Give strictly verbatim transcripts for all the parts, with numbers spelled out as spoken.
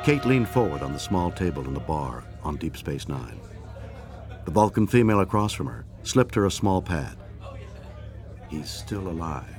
Kate leaned forward on the small table in the bar on Deep Space Nine. The Vulcan female across from her slipped her a small pad. He's still alive.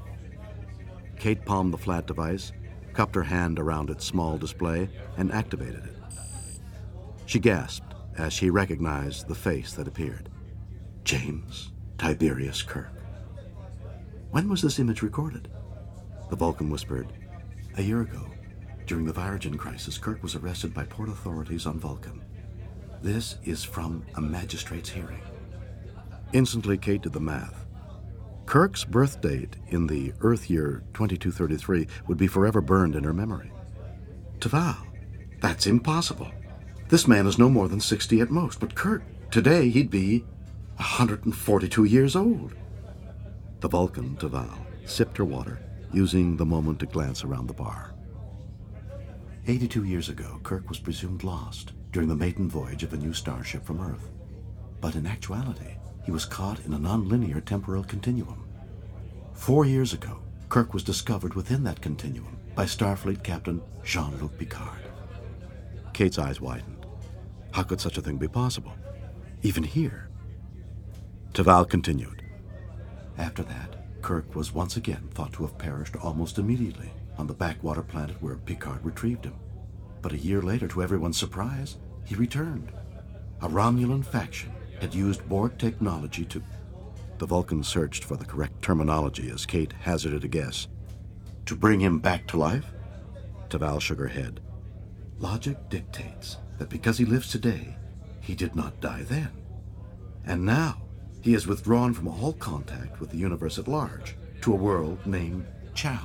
Kate palmed the flat device, cupped her hand around its small display, and activated it. She gasped as she recognized the face that appeared. James Tiberius Kirk. When was this image recorded? The Vulcan whispered, a year ago, during the Viragen crisis, Kirk was arrested by port authorities on Vulcan. This is from a magistrate's hearing. Instantly, Kate did the math. Kirk's birth date in the Earth year twenty-two thirty-three would be forever burned in her memory. Taval, that's impossible. This man is no more than sixty at most, but Kirk, today he'd be one hundred forty-two years old. The Vulcan, Taval, sipped her water, using the moment to glance around the bar. eighty-two years ago, Kirk was presumed lost during the maiden voyage of a new starship from Earth. But in actuality, he was caught in a non-linear temporal continuum. Four years ago, Kirk was discovered within that continuum by Starfleet Captain Jean-Luc Picard. Kate's eyes widened. How could such a thing be possible? Even here? Taval continued. After that, Kirk was once again thought to have perished almost immediately on the backwater planet where Picard retrieved him. But a year later, to everyone's surprise, he returned. A Romulan faction had used Borg technology to... The Vulcan searched for the correct terminology as Kate hazarded a guess. To bring him back to life? Taval shook her head. Logic dictates that because he lives today, he did not die then. And now, he has withdrawn from all contact with the universe at large to a world named Chal.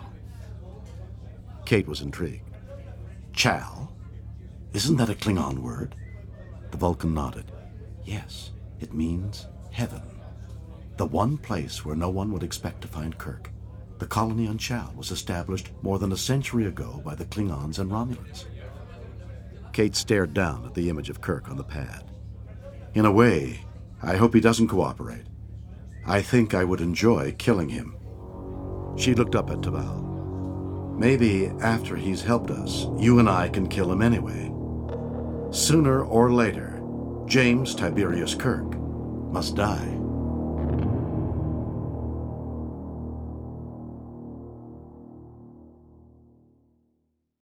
Kate was intrigued. Chal? Isn't that a Klingon word? The Vulcan nodded. Yes, it means heaven. The one place where no one would expect to find Kirk. The colony on Chal was established more than a century ago by the Klingons and Romulans. Kate stared down at the image of Kirk on the pad. In a way, I hope he doesn't cooperate. I think I would enjoy killing him. She looked up at Taval. Maybe after he's helped us, you and I can kill him anyway. Sooner or later, James Tiberius Kirk must die.